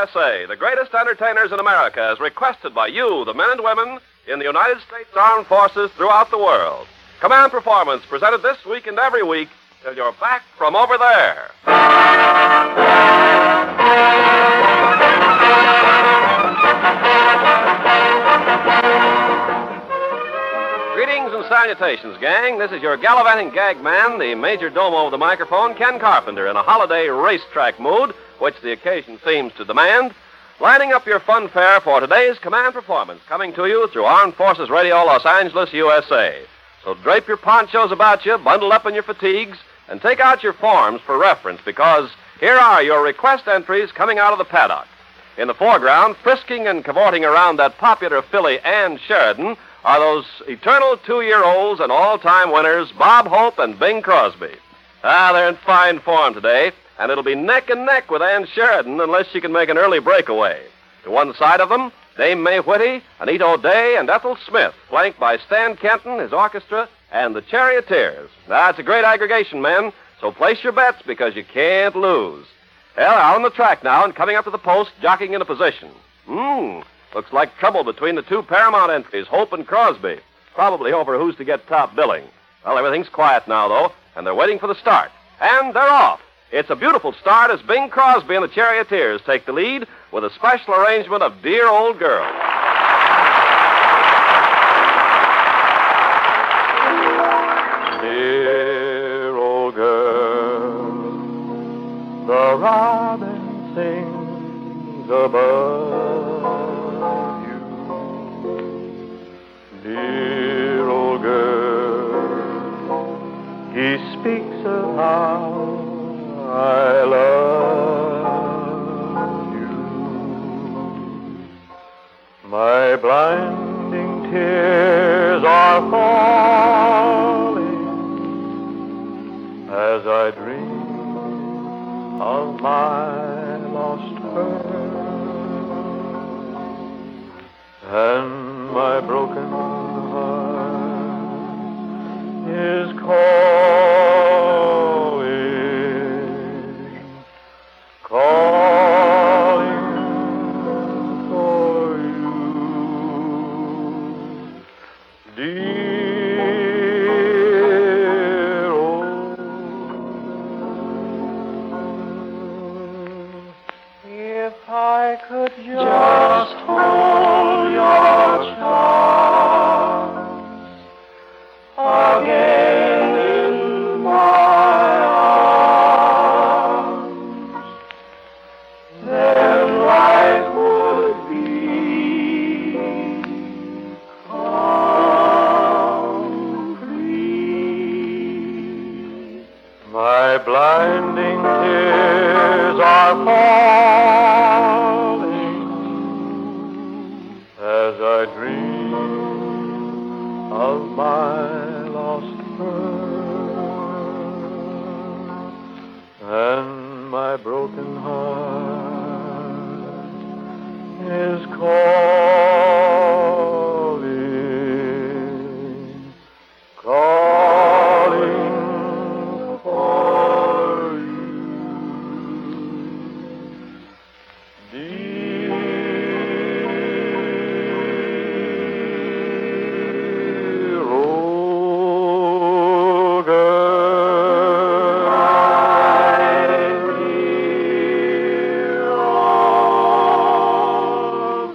USA, the greatest entertainers in America, as requested by you, the men and women in the United States Armed Forces throughout the world. Command Performance, presented this week and every week till you're back from over there. Greetings and salutations, gang. This is your gallivanting gag man, the major domo of the microphone, Ken Carpenter, in a holiday racetrack mood, which the occasion seems to demand, lining up your fun fare for today's Command Performance, coming to you through Armed Forces Radio, Los Angeles, USA. So drape your ponchos about you, bundle up in your fatigues, and take out your forms for reference, because here are your request entries coming out of the paddock. In the foreground, frisking and cavorting around that popular filly, Ann Sheridan, are those eternal 2-year-olds and all-time winners, Bob Hope and Bing Crosby. They're in fine form today, and it'll be neck and neck with Ann Sheridan unless she can make an early breakaway. To one side of them, Dame May Whitty, Anita O'Day, and Ethel Smith, flanked by Stan Kenton, his orchestra, and the Charioteers. It's a great aggregation, men, so place your bets because you can't lose. Well, out on the track now and coming up to the post, jockeying into position. Looks like trouble between the two Paramount entries, Hope and Crosby. Probably over who's to get top billing. Well, everything's quiet now, though, and they're waiting for the start. And they're off. It's a beautiful start as Bing Crosby and the Charioteers take the lead with a special arrangement of Dear Old Girl. Dear old girl, the robin sings above you. Dear old girl, he speaks of how I love you. My blinding tears are falling as I dream of my lost her, and my broken heart is calling for you. Dear old, if I could just hold your charms again in my arms, then life would be complete. My blinding tears are falling as I dream of my lost her, and my broken heart is calling for you. Dear old girl, my dear old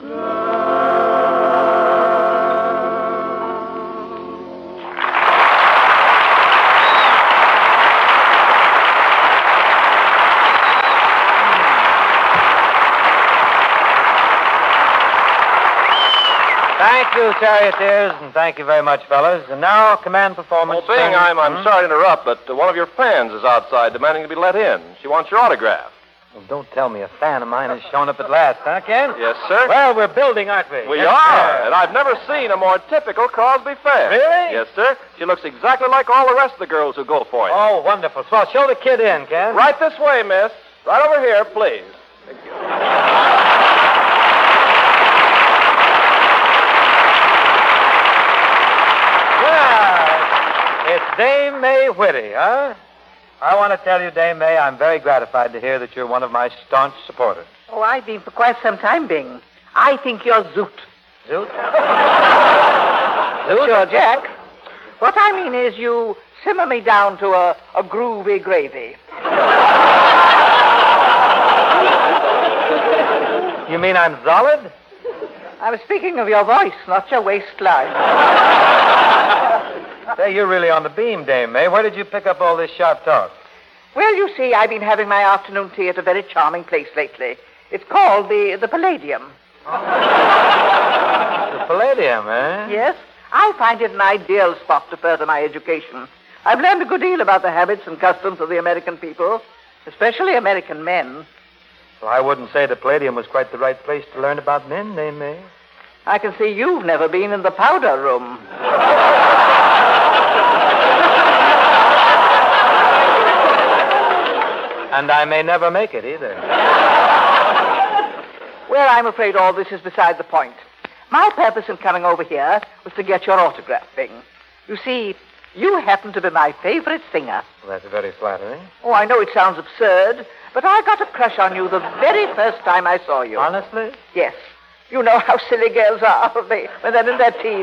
Thank you, Charioteers, and thank you very much, fellas. And now, Command Performance. Well, Bing, I'm sorry to interrupt, but one of your fans is outside demanding to be let in. She wants your autograph. Well, don't tell me a fan of mine has shown up at last, huh, Ken? Yes, sir. Well, we're building, aren't we? We Yes, are, sir. and I've never seen a more typical Crosby fan. Really? Yes, sir. She looks exactly like all the rest of the girls who go for it. Oh, wonderful. So I'll show the kid in, Ken. Right this way, miss. Right over here, please. Thank you. It's Dame May Whitty, huh? I want to tell you, Dame May, I'm very gratified to hear that you're one of my staunch supporters. Oh, I've been for quite some time, Bing. I think you're Zoot. Zoot? Zoot? Sure, Jack. What I mean is you simmer me down to a groovy gravy. You mean I'm solid? I was speaking of your voice, not your waistline. Say, you're really on the beam, Dame May. Where did you pick up all this sharp talk? Well, you see, I've been having my afternoon tea at a very charming place lately. It's called the Palladium. The Palladium, eh? Yes. I find it an ideal spot to further my education. I've learned a good deal about the habits and customs of the American people, especially American men. Well, I wouldn't say the Palladium was quite the right place to learn about men, Dame May. I can see you've never been in the powder room. And I may never make it either. Well, I'm afraid all this is beside the point. My purpose in coming over here was to get your autograph, Bing. You see, you happen to be my favorite singer. Well, that's very flattering. Oh, I know it sounds absurd, but I got a crush on you the very first time I saw you. Honestly? Yes. You know how silly girls are when they're in their teens.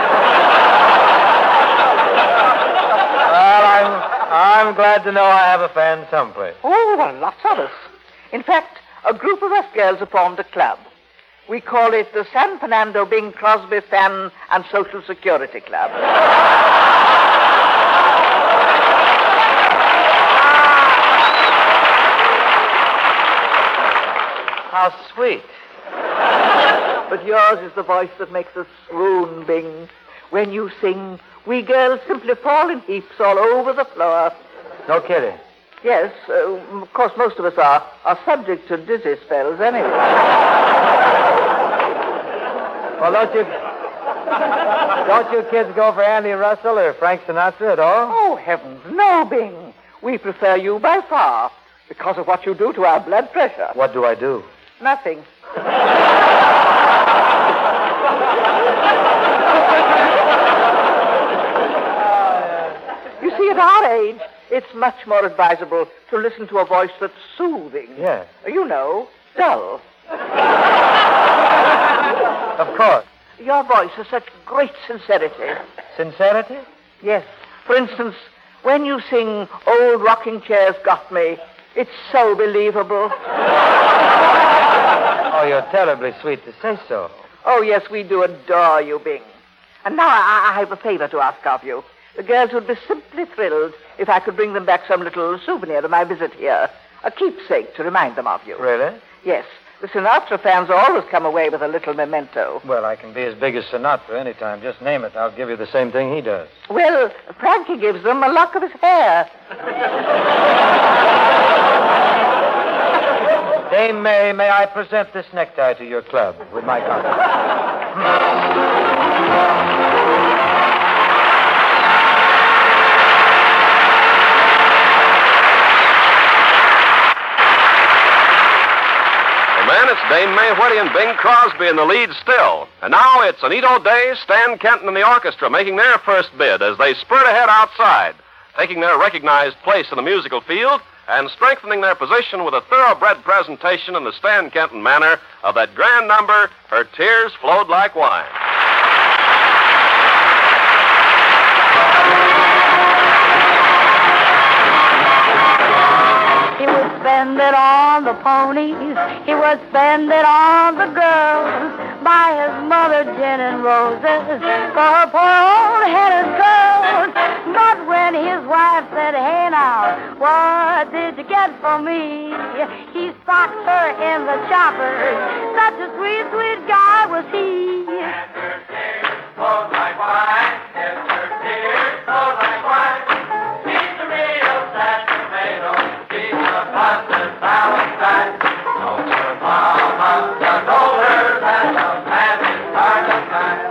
Well, I'm glad to know I have a fan someplace. Oh, well, lots of us. In fact, a group of us girls have formed a club. We call it the San Fernando Bing Crosby Fan and Social Security Club. How sweet. But yours is the voice that makes us swoon, Bing. When you sing, we girls simply fall in heaps all over the floor. No kidding. Yes, of course, most of us are subject to dizzy spells anyway. Well, don't you kids go for Andy Russell or Frank Sinatra at all? Oh, heavens, no, Bing. We prefer you by far because of what you do to our blood pressure. What do I do? Nothing. You see, at our age, it's much more advisable to listen to a voice that's soothing. Yes. You know, dull. Of course. Your voice has such great sincerity. Sincerity? Yes. For instance, when you sing Old Rocking Chair's Got Me, it's so believable. Oh, you're terribly sweet to say so. Oh, yes, we do adore you, Bing. And now I have a favor to ask of you. The girls would be simply thrilled if I could bring them back some little souvenir of my visit here. A keepsake to remind them of you. Really? Yes. The Sinatra fans always come away with a little memento. Well, I can be as big as Sinatra anytime. Just name it. I'll give you the same thing he does. Well, Frankie gives them a lock of his hair. Dame may I present this necktie to your club with my compliments? Man, it's Dame May Whitty and Bing Crosby in the lead still. And now it's Anito Day, Stan Kenton, and the orchestra making their first bid as they spurt ahead outside, taking their recognized place in the musical field and strengthening their position with a thoroughbred presentation in the Stan Kenton manner of that grand number, Her Tears Flowed Like Wine. He would spend it on the ponies. He would spend it on the girls. Buy his mother gin and roses for her poor old headed curls. But when his wife said, "Hey now, what did you get for me?" he socked her in the chopper. Such a sweet, sweet guy was he. Like wine, yes, her tears flow like wine. She's the real sad tomato. She's a busted Valentine. Told her mama, done told her that the man is hard to find.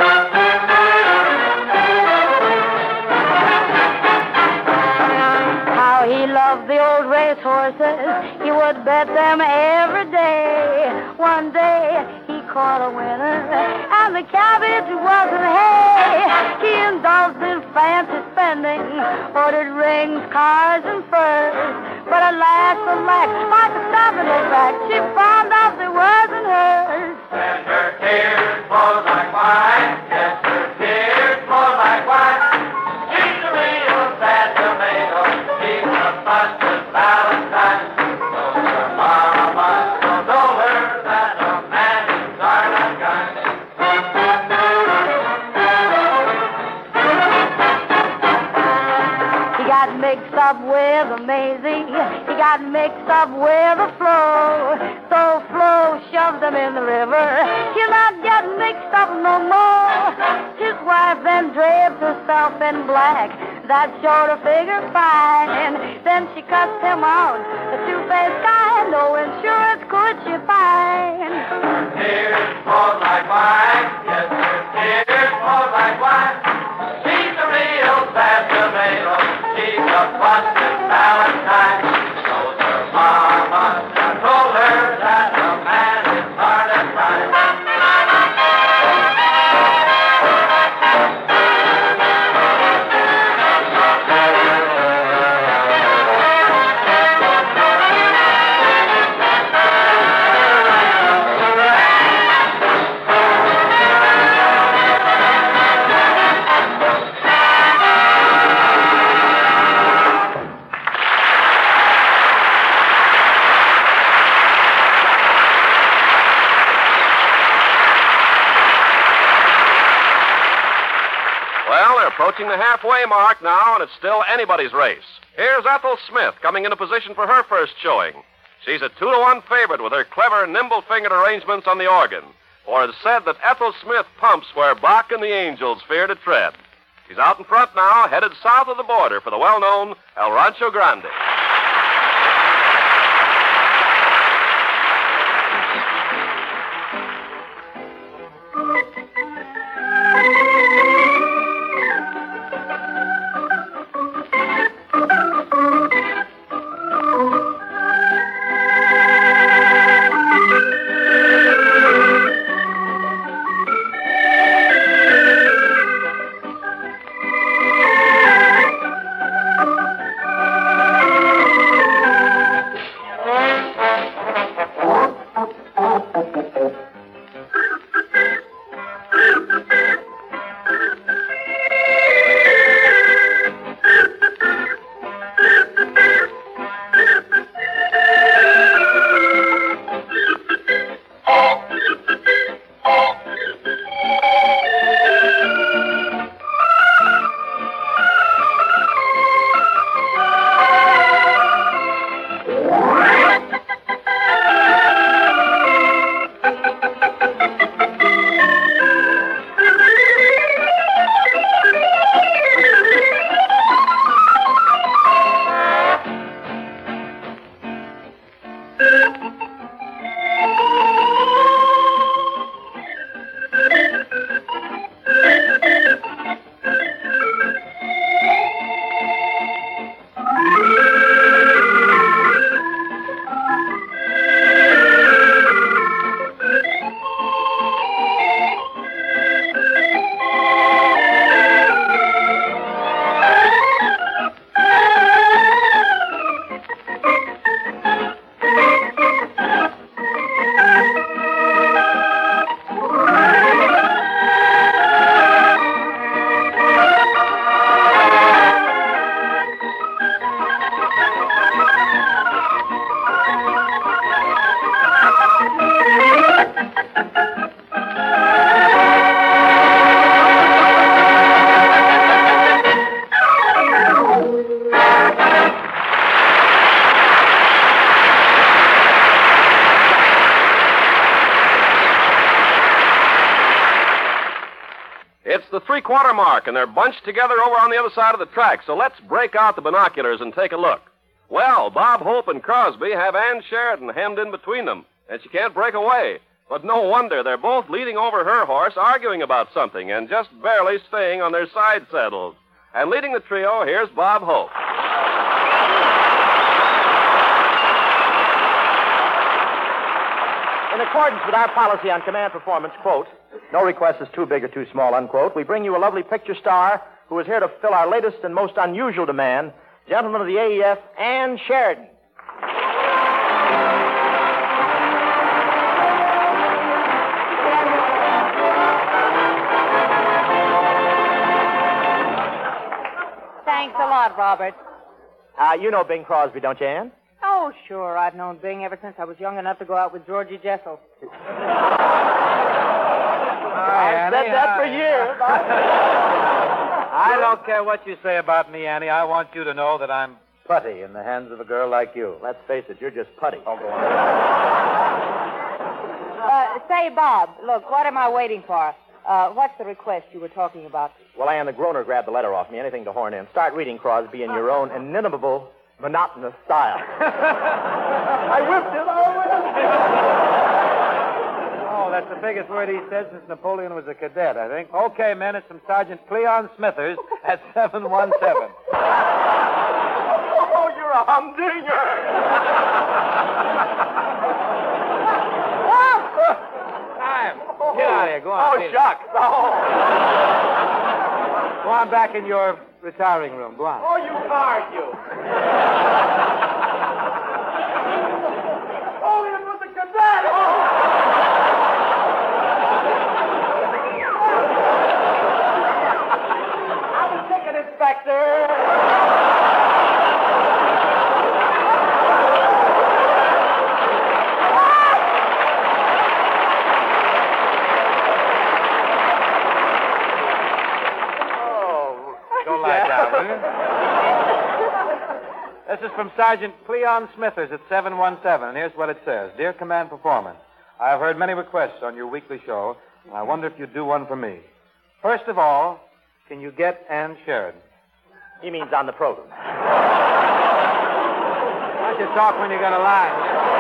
How he loved the old race horses. He would bet them every day. One day he caught a winner, and the cabbage wasn't hay. He indulged in fancy spending, ordered rings, cars, and furs. But alas, alack, like a stab in the back, she found wine. Yes, her tears flow like wine. She's a real sad tomato. She's a busted Valentine. Though her mama told her that a man is hard and kind. He got mixed up with a Maisie. He got mixed up with a Flo. So Flo shoved him in the river. He'll not get mixed up no more. His wife then draped herself in black. That showed her figure fine. Then she cussed him out, the two-faced guy. No insurance could she find. Tears flow like wine. Yes, her tears flow like wine. She's a real sad tomato. She's a busted Valentine. Knows her mama told her that a man is hard to find. Well, they're approaching the halfway mark now, and it's still anybody's race. Here's Ethel Smith coming into position for her first showing. She's a 2-1 favorite with her clever, nimble-fingered arrangements on the organ. For it's said that Ethel Smith pumps where Bach and the Angels fear to tread. She's out in front now, headed south of the border for the well-known El Rancho Grande. It's the three-quarter mark, and they're bunched together over on the other side of the track. So let's break out the binoculars and take a look. Well, Bob Hope and Crosby have Ann Sheridan hemmed in between them, and she can't break away. But no wonder. They're both leading over her horse, arguing about something, and just barely staying on their side saddles. And leading the trio, here's Bob Hope. In accordance with our policy on command performance, quote, no request is too big or too small, unquote, we bring you a lovely picture star who is here to fill our latest and most unusual demand, gentlemen of the AEF, Ann Sheridan. lot, Robert. You know Bing Crosby, don't you, Ann? Oh, sure. I've known Bing ever since I was young enough to go out with Georgie Jessel. I've said that for years. I don't care what you say about me, Annie. I want you to know that I'm putty in the hands of a girl like you. Let's face it, you're just putty. Oh, go on. Say, Bob, look, what am I waiting for? What's the request you were talking about? Well, Ann, the groaner grabbed the letter off me. Anything to horn in. Start reading Crosby in your own inimitable, monotonous style. I whipped it. Oh, that's the biggest word he said since Napoleon was a cadet, I think. Okay, men, it's from Sergeant Cleon Smithers at 717. Oh, you're a humdinger. Time. Get out of here. Go on. Oh, shucks. Oh. Go on back in your retiring room. Go on. Oh, you hard, you. Oh, it was a cadet. I'm a ticket inspector. This is from Sergeant Cleon Smithers at 717, and here's what it says. Dear Command Performance, I have heard many requests on your weekly show, and I wonder if you'd do one for me. First of all, can you get Ann Sheridan? He means on the program. Why don't you talk when you got a line?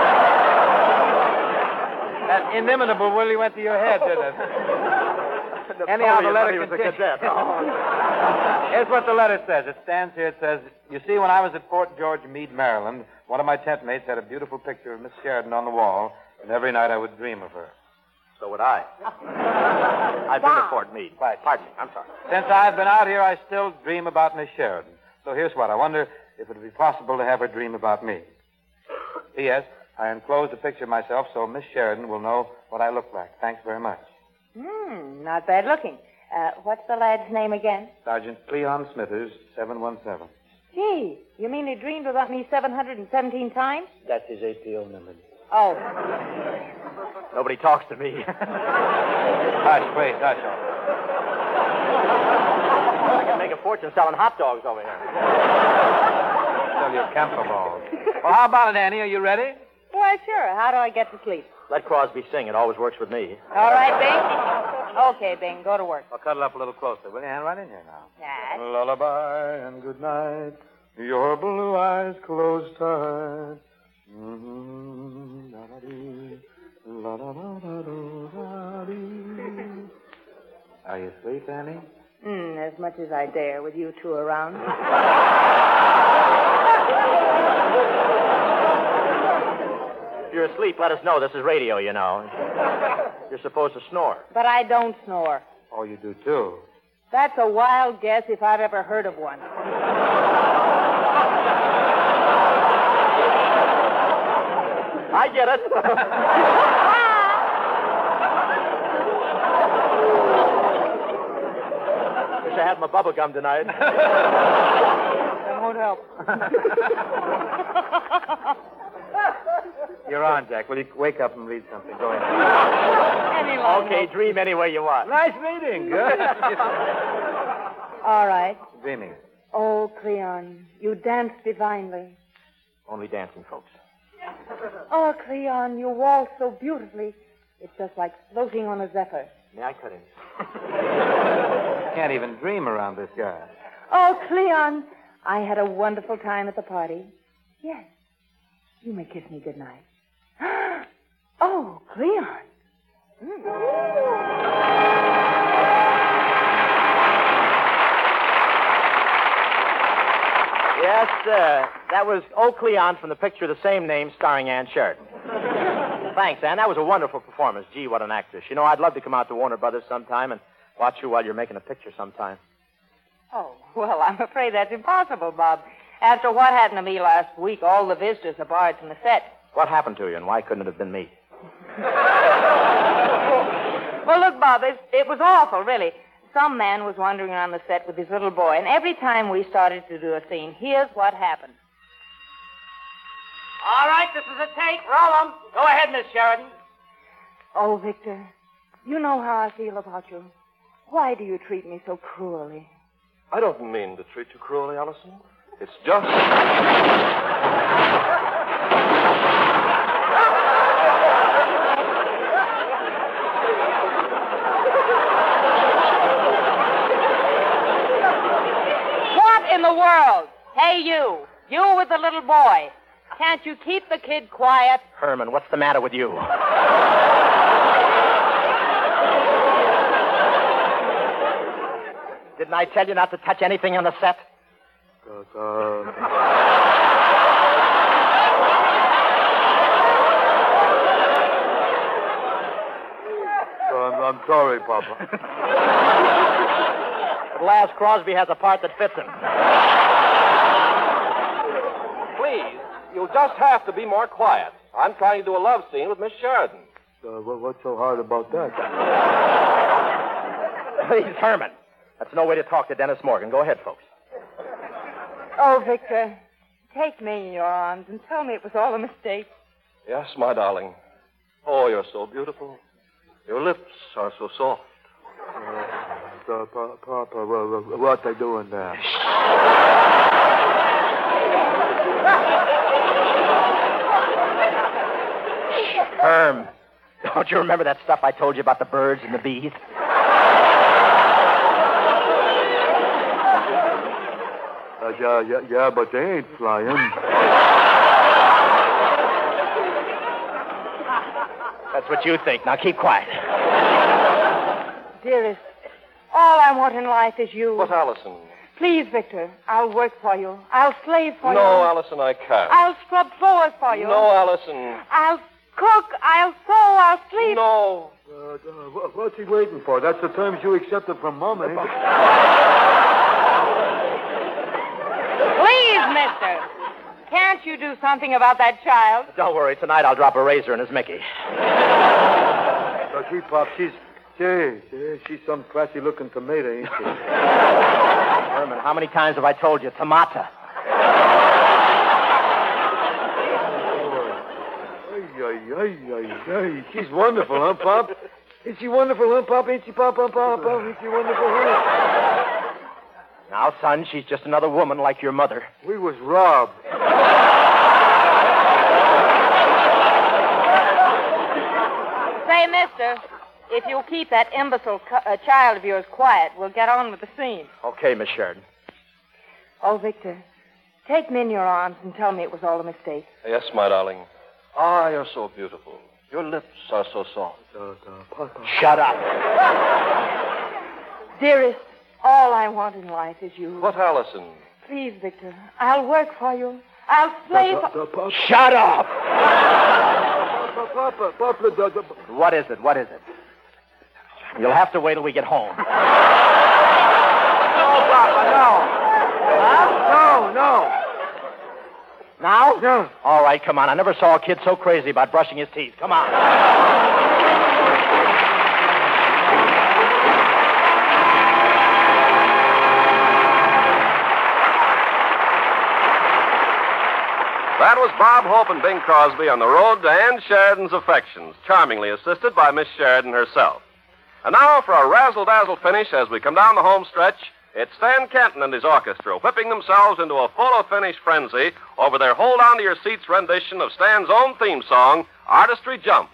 That inimitable really went to your head, didn't it? Anyhow, the letter continues. Here's what the letter says. It stands here. It says, you see, when I was at Fort George Meade, Maryland, one of my tent mates had a beautiful picture of Miss Sheridan on the wall, and every night I would dream of her. So would I. I've been to Fort Meade. Pardon me. I'm sorry. Since I've been out here, I still dream about Miss Sheridan. So here's what. I wonder if it would be possible to have her dream about me. P.S. I enclosed a picture of myself so Miss Sheridan will know what I look like. Thanks very much. Not bad looking. What's the lad's name again? Sergeant Cleon Smithers, 717. Gee, you mean he dreamed about me 717 times? That's his APO number. Oh. Nobody talks to me. Hush, please, hush. I can make a fortune selling hot dogs over here. Sell your camphor balls. Well, how about it, Annie? Are you ready? Why, sure. How do I get to sleep? Let Crosby sing. It always works with me. All right, Bing? Okay, Bing, go to work. I'll cuddle up a little closer, will you? Hand right in here now. Yes. Lullaby and good night. Your blue eyes closed tight. Are you asleep, Annie? As much as I dare with you two around. If you're asleep, let us know. This is radio, you know. You're supposed to snore. But I don't snore. Oh, you do, too. That's a wild guess if I've ever heard of one. I get it. Wish I had my bubble gum tonight. That won't help. You're on, Jack. Will you wake up and read something? Go ahead. Okay, dream any way you want. Nice meeting. Good. All right. Dreaming. Oh, Cleon, you dance divinely. Only dancing, folks. Oh, Cleon, you waltz so beautifully. It's just like floating on a zephyr. May I cut in? Can't even dream around this guy. Oh, Cleon, I had a wonderful time at the party. Yes. You may kiss me goodnight. Oh, Cleon. Yes, that was Old Cleon from the picture of the same name starring Ann Sheridan. Thanks, Ann. That was a wonderful performance. Gee, what an actress. You know, I'd love to come out to Warner Brothers sometime and watch you while you're making a picture sometime. Oh, well, I'm afraid that's impossible, Bob. After what happened to me last week, all the visitors are barred from the set. What happened to you, and why couldn't it have been me? Well, look, Bob, it was awful, really. some man was wandering around the set with his little boy, and every time we started to do a scene, here's what happened. All right, this is a take. Roll 'em. Go ahead, Miss Sheridan. Oh, Victor, you know how I feel about you. Why do you treat me so cruelly? I don't mean to treat you cruelly, Allison. It's just... What in the world? Hey, you with the little boy. Can't you keep the kid quiet? Herman, what's the matter with you? Didn't I tell you not to touch anything on the set? I'm sorry, Papa. At last, Crosby has a part that fits him. Please, you'll just have to be more quiet. I'm trying to do a love scene with Miss Sheridan. What's so hard about that? Please, Herman. That's no way to talk to Dennis Morgan. Go ahead, folks. Oh, Victor, take me in your arms and tell me it was all a mistake. Yes, my darling. Oh, you're so beautiful. Your lips are so soft. Papa, what they doing there? Herm, don't you remember that stuff I told you about the birds and the bees? Yeah, but they ain't flying. That's what you think. Now keep quiet. Dearest, all I want in life is you. But, Allison... Please, Victor, I'll work for you. I'll slave for you. No, Allison, I can't. I'll scrub floors for you. No, Allison. I'll cook. I'll sew. I'll sleep. No. What's he waiting for? That's the terms you accepted from Mom, ain't it? Please, mister. Can't you do something about that child? Don't worry. Tonight I'll drop a razor in his Mickey. Gee, Pop, she's some classy-looking tomato, ain't she? Herman, how many times have I told you? Tomato. Ay. She's wonderful, huh, Pop? Is she wonderful, huh, Pop? Ain't she, Pop? Ain't she wonderful, huh? Now, son, she's just another woman like your mother. We was robbed. Say, mister, if you'll keep that imbecile child of yours quiet, we'll get on with the scene. Okay, Miss Sheridan. Oh, Victor, take me in your arms and tell me it was all a mistake. Yes, my darling. Ah, you're so beautiful. Your lips are so soft. Papa. Shut up. Dearest, all I want in life is you. But, Allison... Please, Victor, I'll work for you. I'll slave for... Shut up! Papa. What is it? You'll have to wait till we get home. No, Papa, no. Huh? No. Now? No. All right, come on. I never saw a kid so crazy about brushing his teeth. Come on. That was Bob Hope and Bing Crosby on the road to Ann Sheridan's affections, charmingly assisted by Miss Sheridan herself. And now for a razzle-dazzle finish as we come down the home stretch, it's Stan Kenton and his orchestra whipping themselves into a photo-finish frenzy over their Hold On to Your Seats rendition of Stan's own theme song, Artistry Jumps.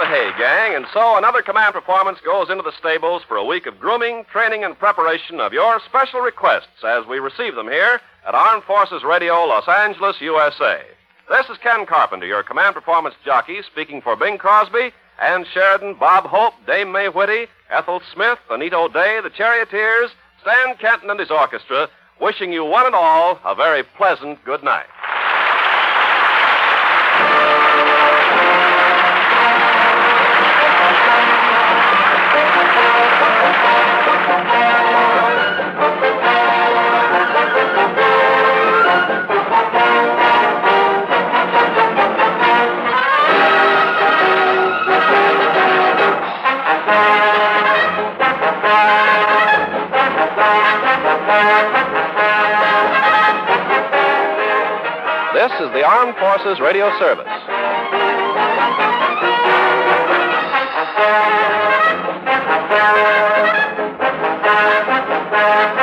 the hay, gang, and so another command performance goes into the stables for a week of grooming, training, and preparation of your special requests as we receive them here at Armed Forces Radio, Los Angeles, USA. This is Ken Carpenter, your command performance jockey, speaking for Bing Crosby, Ann Sheridan, Bob Hope, Dame Mae Whitty, Ethel Smith, Anita O'Day, the Charioteers, Stan Kenton and his orchestra, wishing you one and all a very pleasant good night. This is the Armed Forces Radio Service.